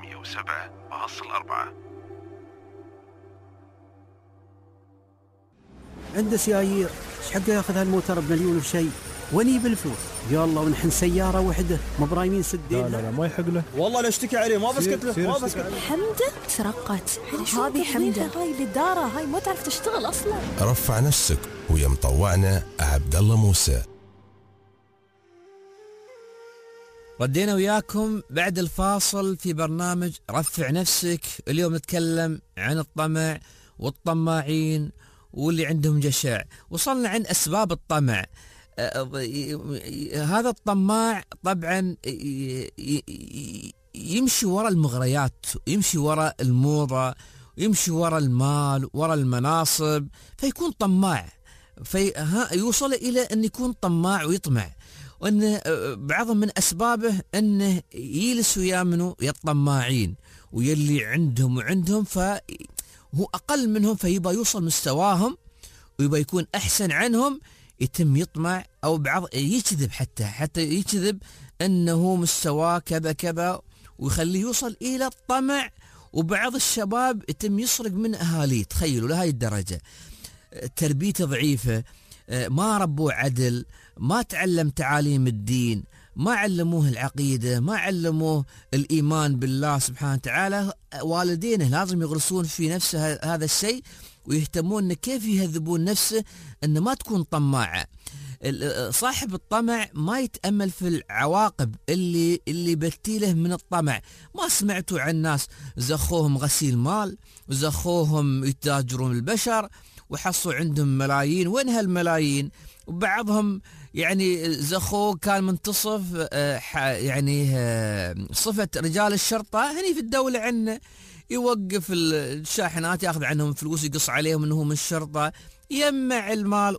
عنده سيايير، ايش حقه ياخذ هالموتر بمليون وشيء؟ وني بالفلوس يلا ونحن سيارة وحدة ما برايمين سدين. لا ما يحق له. والله لا اشتكي عليه، ما بسكت له، ما بسكت له. حمدة ترقت، هذه حمدة هاي اللي دارها هاي ما تعرف تشتغل اصلا. رفع نفسك ويا مطوعنا عبد الله موسى. ردينا وياكم بعد الفاصل في برنامج رفع نفسك. اليوم نتكلم عن الطمع والطماعين واللي عندهم جشع. وصلنا عن أسباب الطمع. هذا الطماع طبعا يمشي وراء المغريات، يمشي وراء الموضة، يمشي وراء المال، وراء المناصب، فيكون طماع. يوصل إلى أن يكون طماع ويطمع، وأن بعض من أسبابه أنه يجلس ويامنوا يا الطماعين ويلي عندهم فهو أقل منهم، فيبقى يوصل مستواهم ويبقى يكون أحسن عنهم، يتم يطمع أو بعض يكذب حتى يكذب أنه مستواه كذا كذا ويخليه يوصل إلى الطمع. وبعض الشباب يتم يسرق من أهاليه، تخيلوا لهذه الدرجة. تربيته ضعيفة، ما ربوه عدل، ما تعلم تعاليم الدين، ما علموه العقيدة، ما علموه الإيمان بالله سبحانه وتعالى. والدينه لازم يغرسون في نفسه هذا الشيء ويهتمون كيف يهذبون نفسه أن ما تكون طماعة. صاحب الطمع ما يتأمل في العواقب اللي بتيله من الطمع. ما سمعتوا عن ناس زخوهم غسيل مال وزخوهم يتاجرون البشر وحصوا عندهم ملايين؟ وين هالملايين؟ وبعضهم يعني زخوه كان منتصف يعني صفة رجال الشرطة هني في الدولة عنا، يوقف الشاحنات ياخذ عنهم فلوس، يقص عليهم انه من الشرطة، يمع المال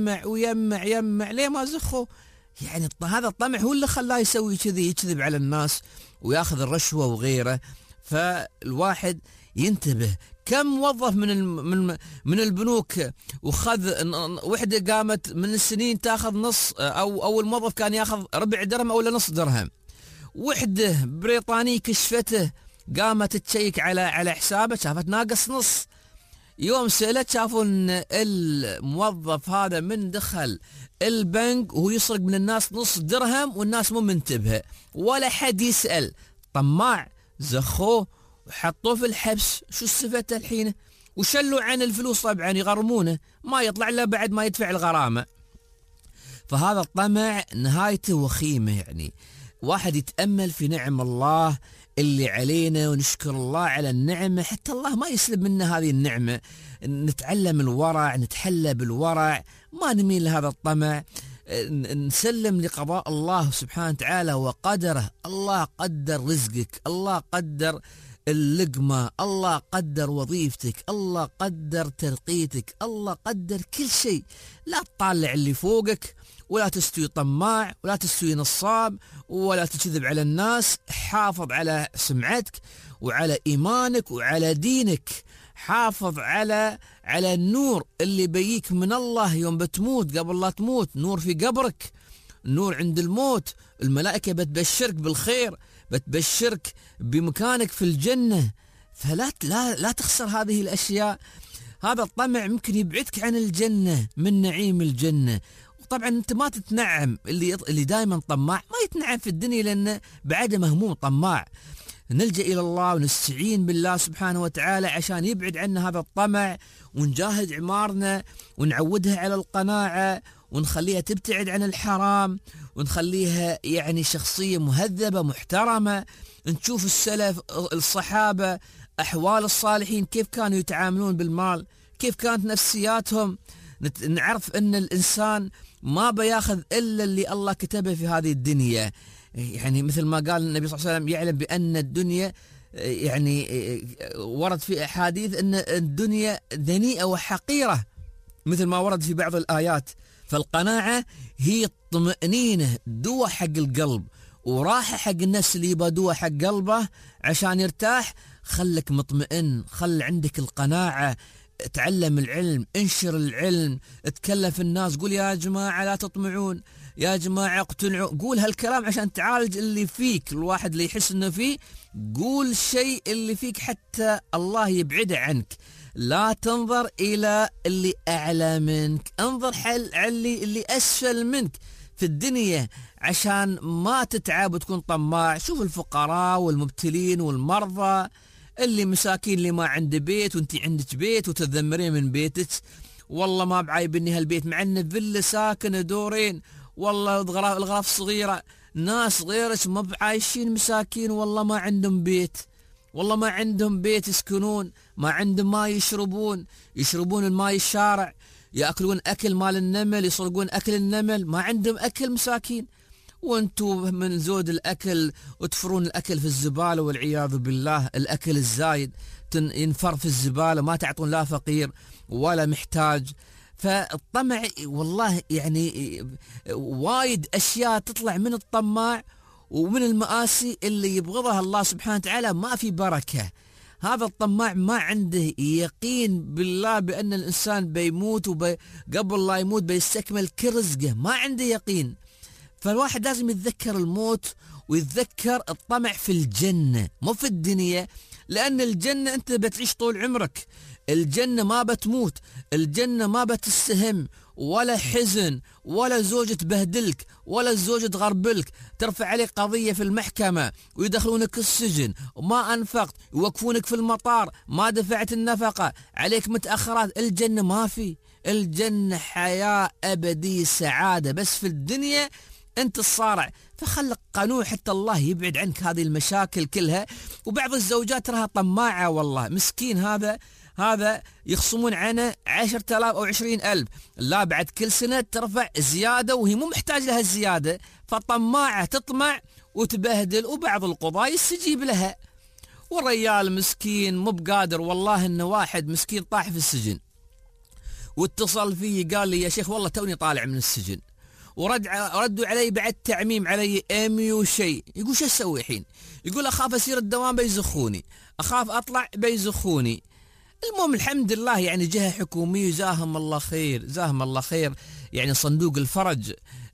ويمع ليه ما زخوا؟ يعني هذا الطمع هو اللي خلاه يسوي كذي، يكذب على الناس وياخذ الرشوة وغيره. فالواحد ينتبه. كم موظف من البنوك وخذ وحده قامت من السنين تاخذ نص، او الموظف كان ياخذ ربع درهم او نص درهم. وحده بريطاني كشفته قامت تشيك على حسابه شافت ناقص نص. يوم سألت شافوا ان الموظف هذا من دخل البنك وهو يسرق من الناس نص درهم والناس مو منتبهه ولا حد يسأل. طماع، زخوه وحطوه في الحبس. شو استفدت الحين؟ وشلوا عن الفلوس طبعا، يغرمونه، ما يطلع له بعد ما يدفع الغرامة. فهذا الطمع نهايته وخيمة. يعني واحد يتأمل في نعم الله اللي علينا ونشكر الله على النعمة، حتى الله ما يسلب منا هذه النعمة. نتعلم الورع، نتحلى بالورع، ما نميل لهذا الطمع، نسلم لقضاء الله سبحانه وتعالى وقدره. الله قدر رزقك، الله قدر اللقمة، الله قدر وظيفتك، الله قدر ترقيتك، الله قدر كل شيء. لا تطالع اللي فوقك، ولا تستوي طماع، ولا تستوي نصاب، ولا تكذب على الناس. حافظ على سمعتك وعلى إيمانك وعلى دينك. حافظ على النور اللي بيك من الله يوم بتموت، قبل لا تموت، نور في قبرك، نور عند الموت. الملائكة بتبشرك بالخير، بتبشرك بمكانك في الجنة. فلا لا تخسر هذه الأشياء. هذا الطمع ممكن يبعدك عن الجنة، من نعيم الجنة. طبعا انت ما تتنعم، اللي دائما طماع ما يتنعم في الدنيا لانه بعده مهموم طماع. نلجأ إلى الله ونستعين بالله سبحانه وتعالى عشان يبعد عنا هذا الطمع، ونجاهد عمارنا ونعودها على القناعة، ونخليها تبتعد عن الحرام، ونخليها يعني شخصية مهذبة محترمة. نشوف السلف الصحابة أحوال الصالحين كيف كانوا يتعاملون بالمال، كيف كانت نفسياتهم. نعرف أن الإنسان ما بياخذ إلا اللي الله كتبه في هذه الدنيا. يعني مثل ما قال النبي صلى الله عليه وسلم يعلم بأن الدنيا، يعني ورد في أحاديث أن الدنيا دنيئة وحقيرة مثل ما ورد في بعض الآيات. فالقناعة هي الطمأنينة، دواء حق القلب وراحة حق النفس اللي يبغى دواء حق قلبه عشان يرتاح. خلك مطمئن، خل عندك القناعة، تعلم العلم، انشر العلم، اتكلف الناس، قول يا جماعة لا تطمعون، يا جماعة اقتنعوا، قول هالكلام عشان تعالج اللي فيك. الواحد اللي يحس انه فيه، قول شيء اللي فيك حتى الله يبعده عنك. لا تنظر الى اللي اعلى منك، انظر اللي اسفل منك في الدنيا عشان ما تتعب وتكون طماع. شوف الفقراء والمبتلين والمرضى اللي مساكين اللي ما عنده بيت وانت عندك بيت وتذمرين من بيتك، والله ما بعايبني هالبيت مع انه فيلا ساكنه دورين، والله الغرف صغيره. ناس غيرك ما بعايشين مساكين، والله ما عندهم بيت، والله ما عندهم بيت يسكنون، ما عندهم ماء يشربون الماء الشارع، ياكلون اكل مال النمل، يسرقون اكل النمل، ما عندهم اكل مساكين. وانتم من زود الاكل وتفرون الاكل في الزباله والعياذ بالله. الاكل الزايد ينفر في الزباله، ما تعطون لا فقير ولا محتاج. فالطمع والله يعني وايد اشياء تطلع من الطماع ومن المآسي اللي يبغضها الله سبحانه وتعالى. ما في بركه. هذا الطماع ما عنده يقين بالله بأن الإنسان بيموت قبل لا يموت بيستكمل كل رزقه، ما عنده يقين. فالواحد لازم يتذكر الموت ويتذكر الطمع في الجنة مو في الدنيا، لأن الجنة أنت بتعيش طول عمرك، الجنة ما بتموت، الجنة ما بتستهم ولا حزن ولا زوجة تبهدلك ولا زوجة تغربلك، ترفع عليك قضية في المحكمة ويدخلونك السجن وما أنفقت، يوقفونك في المطار ما دفعت النفقة، عليك متأخرات. الجنة ما في، الجنة حياة أبدية سعادة. بس في الدنيا أنت الصارع، فخلق قنوع حتى الله يبعد عنك هذه المشاكل كلها. وبعض الزوجات تراها طماعة والله مسكين، هذا يخصمون عنه 10,000 أو 20,000، لا بعد كل سنة ترفع زيادة وهي مو محتاج لها الزيادة، فطماعة تطمع وتبهدل. وبعض القضاة يستجيب لها، والرجال مسكين مو بقادر. والله إنه واحد مسكين طاح في السجن واتصل فيه قال لي يا شيخ والله توني طالع من السجن، ردوا علي بعد تعميم علي امي وشيء. يقول شو اسوي الحين؟ يقول اخاف اسير الدوام بيزخوني، اخاف اطلع بيزخوني. المهم الحمد لله يعني جهة حكومية جزاهم الله خير، جزاهم الله خير، يعني صندوق الفرج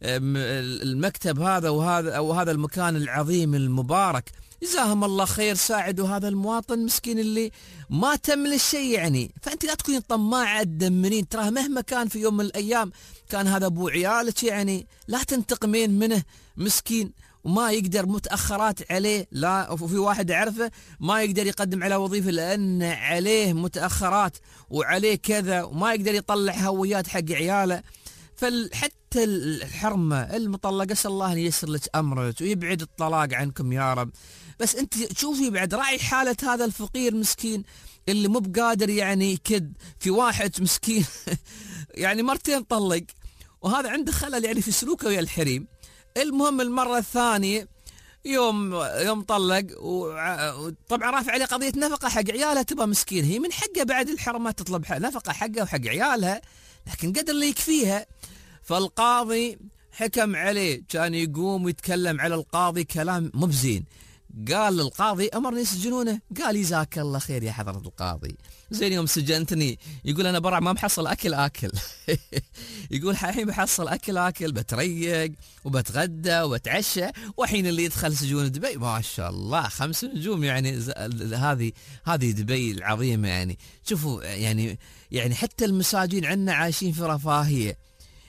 المكتب هذا وهذا المكان العظيم المبارك جزاهم الله خير، ساعدوا هذا المواطن مسكين اللي ما تملك شيء يعني. فأنت لا تكونين طماعة تدمرين، تراه مهما كان في يوم من الأيام كان هذا أبو عيالك يعني، لا تنتقمين منه مسكين وما يقدر، متأخرات عليه. لا، وفي واحد أعرفه ما يقدر يقدم على وظيفة لأن عليه متأخرات وعليه كذا وما يقدر يطلع هويات حق عياله. فحتى الحرمة المطلقة أسأل الله أن ييسر لك أمرك ويبعد الطلاق عنكم يا رب. بس أنت شوفي بعد راعي حالة هذا الفقير مسكين اللي مو بقادر يعني يكد. في واحد مسكين يعني مرتين طلق وهذا عنده خلل يعني في سلوكه ويا الحريم. المهم المرة الثانية يوم طلق وطبعا رافع عليه قضية نفقة حق عيالها، تبقى مسكين هي من حقها بعد الحرمات تطلب نفقة حقها وحق عيالها، لكن قدر اللي يكفيها. فالقاضي حكم عليه، كان يقوم ويتكلم على القاضي كلام مو بزين. قال للقاضي أمرني يسجنونه. قال جزاك الله خير يا حضرة القاضي، زين يوم سجنتني يقول أنا برا ما محصل أكل يقول الحين بحصل أكل بتريق وبتغدى وبتعشى، وحين اللي يدخل سجون دبي ما شاء الله 5 نجوم يعني. هذه دبي العظيمة يعني. شوفوا يعني حتى المساجين عندنا عايشين في رفاهية،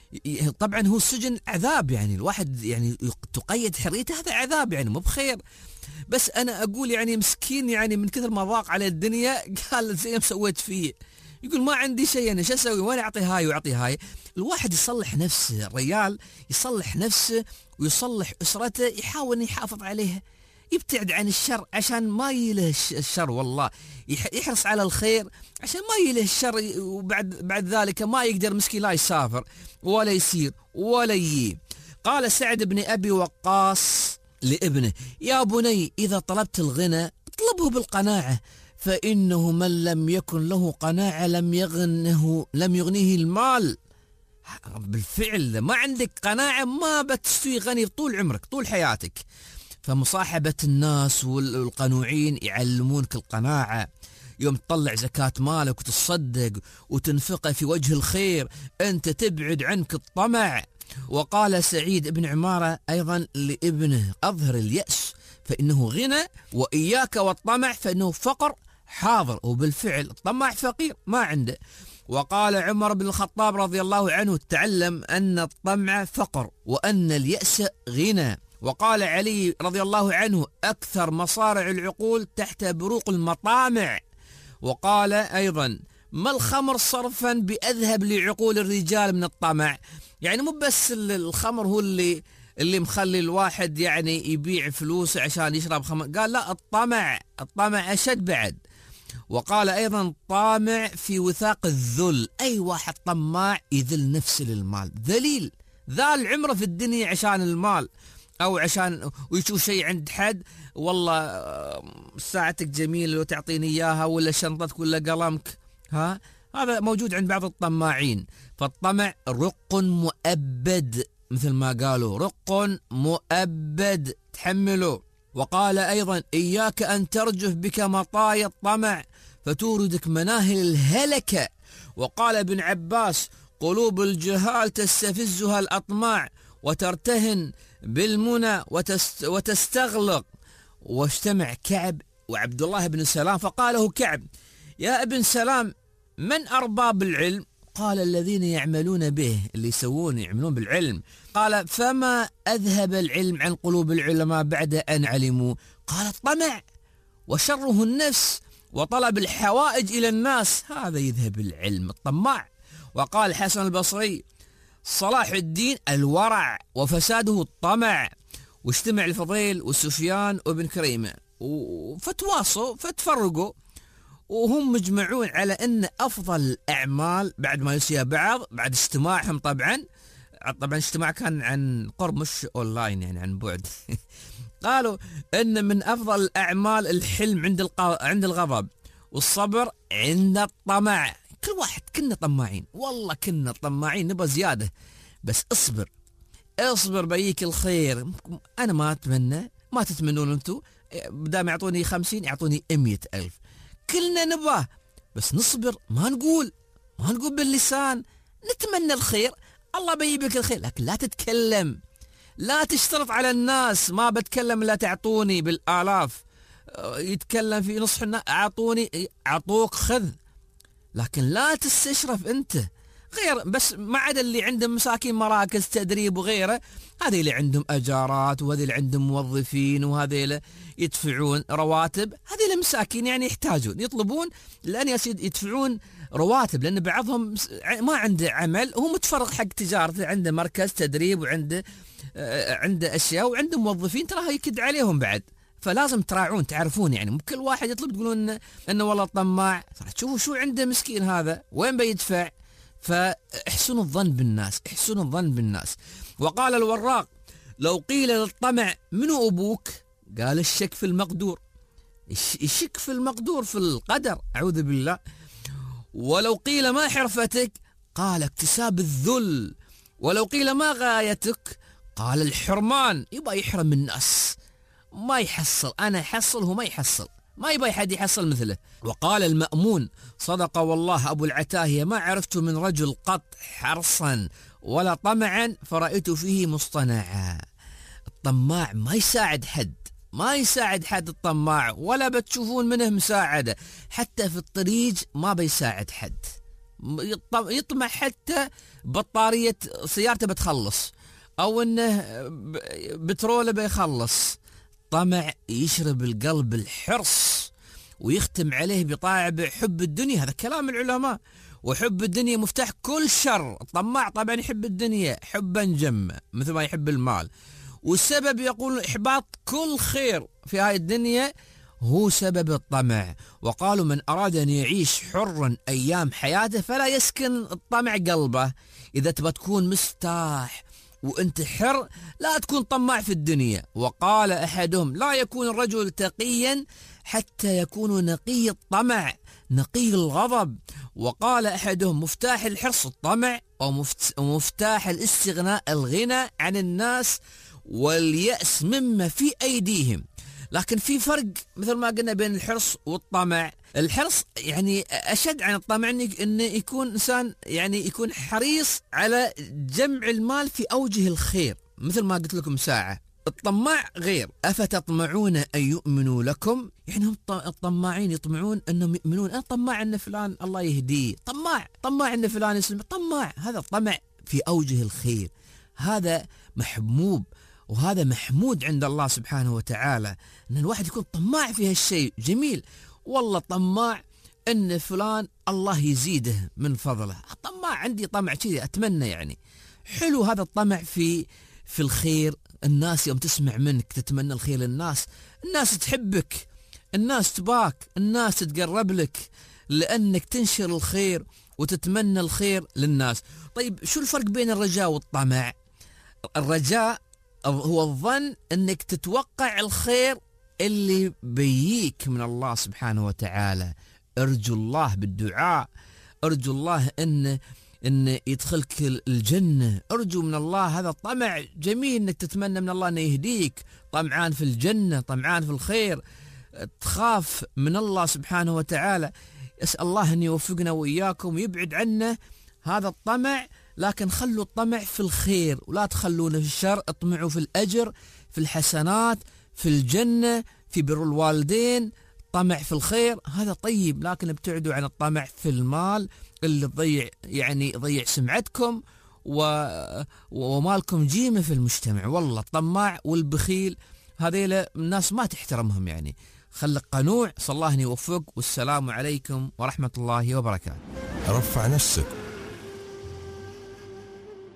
طبعا هو السجن عذاب، يعني الواحد يعني تقيد حريته، هذا عذاب يعني مو بخير. بس انا اقول يعني مسكين، يعني من كثر ما ضاق على الدنيا قال زي ما سويت فيه، يقول ما عندي شيء انا شو اسوي، وين اعطي هاي واعطي هاي. الواحد يصلح نفسه، الرجال يصلح نفسه ويصلح اسرته، يحاول يحافظ عليها، يبتعد عن الشر عشان ما يله الشر، والله يحرص على الخير عشان ما يله الشر، وبعد ذلك ما يقدر مسكين لا يسافر ولا يسير ولا يجي. قال سعد بن أبي وقاص لابنه: يا بني إذا طلبت الغنى اطلبه بالقناعة، فإنه من لم يكن له قناعة لم يغنيه المال. بالفعل ما عندك قناعة ما بتستوي غني طول عمرك طول حياتك. فمصاحبة الناس والقنوعين يعلمونك القناعة. يوم تطلع زكاة مالك وتصدق وتنفقه في وجه الخير أنت تبعد عنك الطمع. وقال سعيد بن عمارة أيضا لابنه: أظهر اليأس فإنه غنى، وإياك والطمع فإنه فقر حاضر. وبالفعل الطمع فقير ما عنده. وقال عمر بن الخطاب رضي الله عنه: تعلم أن الطمع فقر وأن اليأس غنى. وقال علي رضي الله عنه: أكثر مصارع العقول تحت بروق المطامع. وقال أيضا: ما الخمر صرفا بأذهب لعقول الرجال من الطمع. يعني مو بس الخمر هو اللي مخلي الواحد يعني يبيع فلوسه عشان يشرب خمر، قال لا، الطمع أشد بعد. وقال أيضا: طامع في وثاق الذل. أي واحد طماع يذل نفسه للمال، ذليل ذال عمره في الدنيا عشان المال، أو عشان ويشوف شيء عند حد، والله ساعتك جميلة وتعطيني إياها، ولا شنطتك ولا قلمك. هذا موجود عند بعض الطماعين. فالطمع رق مؤبد، مثل ما قالوا رق مؤبد تحمله. وقال أيضا: إياك أن ترجف بك مطايا الطمع فتوردك مناهل الهلكة. وقال ابن عباس: قلوب الجهال تستفزها الأطماع وترتهن بالمنى وتستغلق. واجتمع كعب وعبد الله بن سلام فقاله كعب: يا ابن سلام، من أرباب العلم؟ قال: الذين يعملون به، اللي يعملون بالعلم. قال: فما أذهب العلم عن قلوب العلماء بعد أن علموا؟ قال: الطمع، وشره النفس، وطلب الحوائج إلى الناس، هذا يذهب العلم الطماع. وقال الحسن البصري: صلاح الدين الورع وفساده الطمع. واجتمع الفضيل وسفيان وابن كريمة فتواصوا فتفرقوا، وهم مجمعون على أن أفضل الأعمال بعد ما يسيها بعد اجتماعهم، طبعا اجتماع كان عن قرب مش أونلاين، يعني عن بعد. قالوا أن من أفضل الأعمال الحلم عند الغضب، والصبر عند الطمع. كل واحد كنا طماعين، والله كنا طماعين نبغى زيادة، بس اصبر بيك الخير. أنا ما أتمنى، ما تتمنون أنتوا، بدام يعطوني 50 يعطوني 100,000، كلنا نبغاه، بس نصبر، ما نقول باللسان، نتمنى الخير، الله بيجيبك الخير، لكن لا تتكلم، لا تشترط على الناس، ما بتكلم لا تعطوني بالآلاف، يتكلم في نصح الناس أعطوني، أعطوك خذ، لكن لا تستشرف أنت. غير بس ما عدا اللي عندهم مساكين مراكز تدريب وغيره، هذه اللي عندهم أجارات، وهذه اللي عندهم موظفين، وهذه اللي يدفعون رواتب، هذه اللي مساكين يعني يحتاجون يطلبون لأن يدفعون رواتب، لأن بعضهم ما عنده عمل، هو متفرغ حق تجارته، عنده مركز تدريب وعنده أشياء وعنده موظفين تراها يكد عليهم بعد. فلازم تراعون تعرفون، يعني مو كل واحد يطلب تقولون إنه والله طماع، تشوفوا شو عنده مسكين هذا وين بيدفع. فاحسنوا الظن بالناس، احسنوا الظن بالناس. وقال الوراق: لو قيل للطمع منو أبوك؟ قال: الشك في المقدور، الشك في المقدور، في القدر، أعوذ بالله. ولو قيل ما حرفتك؟ قال: اكتساب الذل. ولو قيل ما غايتك؟ قال: الحرمان، يبقى يحرم الناس، ما يحصل، أنا أحصل هو ما يحصل، ما يبغى حد يحصل مثله. وقال المأمون: صدق والله أبو العتاهية، ما عرفت من رجل قط حرصا ولا طمعا فرأيت فيه مصطنعا. الطماع ما يساعد حد، ما يساعد حد الطماع، ولا بتشوفون منه مساعدة، حتى في الطريق ما بيساعد حد، يطمع حتى بطارية سيارته بتخلص، أو أنه بتروله بيخلص. طمع يشرب القلب الحرص، ويختم عليه بطابع حب الدنيا. هذا كلام العلماء، وحب الدنيا مفتاح كل شر. الطماع طبعا يحب الدنيا حبا جما مثل ما يحب المال، والسبب يقول إحباط كل خير في هاي الدنيا هو سبب الطمع. وقالوا من أراد أن يعيش حرا أيام حياته فلا يسكن الطمع قلبه. إذا تبى تكون مستاح وانت حر لا تكون طماع في الدنيا. وقال أحدهم لا يكون الرجل تقيا حتى يكون نقي الطمع نقي الغضب. وقال أحدهم مفتاح الحرص الطمع، ومفتاح الاستغناء الغنى عن الناس واليأس مما في أيديهم. لكن في فرق مثل ما قلنا بين الحرص والطمع. الحرص يعني أشد عن الطمع، إنه يكون إنسان يعني يكون حريص على جمع المال في أوجه الخير مثل ما قلت لكم ساعة. الطماع غير. أفتطمعون أن يؤمنوا لكم، يعني هم الطماعين يطمعون أنهم يؤمنون. أنا طماع أن فلان الله يهديه، طماع أن فلان يسلم، طماع. هذا الطمع في أوجه الخير، هذا محبوب وهذا محمود عند الله سبحانه وتعالى. أن الواحد يكون طماع في هالشيء جميل. والله طماع أن فلان الله يزيده من فضله، طماع عندي طمع كذي أتمنى يعني. حلو هذا الطمع في الخير. الناس يوم تسمع منك تتمنى الخير للناس، الناس تحبك، الناس تباك، الناس تتقرب لك لأنك تنشر الخير وتتمنى الخير للناس. طيب شو الفرق بين الرجاء والطمع؟ الرجاء هو الظن أنك تتوقع الخير اللي بيجيك من الله سبحانه وتعالى. أرجو الله بالدعاء، أرجو الله أن يدخلك الجنة، أرجو من الله. هذا طمع جميل أنك تتمنى من الله أن يهديك، طمعان في الجنة، طمعان في الخير، تخاف من الله سبحانه وتعالى. أسأل الله أن يوفقنا وإياكم ويبعد عنا هذا الطمع. لكن خلوا الطمع في الخير ولا تخلونه في الشر. اطمعوا في الأجر، في الحسنات، في الجنة، في بر الوالدين. طمع في الخير هذا طيب، لكن ابتعدوا عن الطمع في المال اللي يضيع سمعتكم ومالكم جيمة في المجتمع. والله الطماع والبخيل هذيلا الناس ما تحترمهم يعني. خلك قنوع. صلى الله أن يوفق، والسلام عليكم ورحمة الله وبركاته. رفع نفسك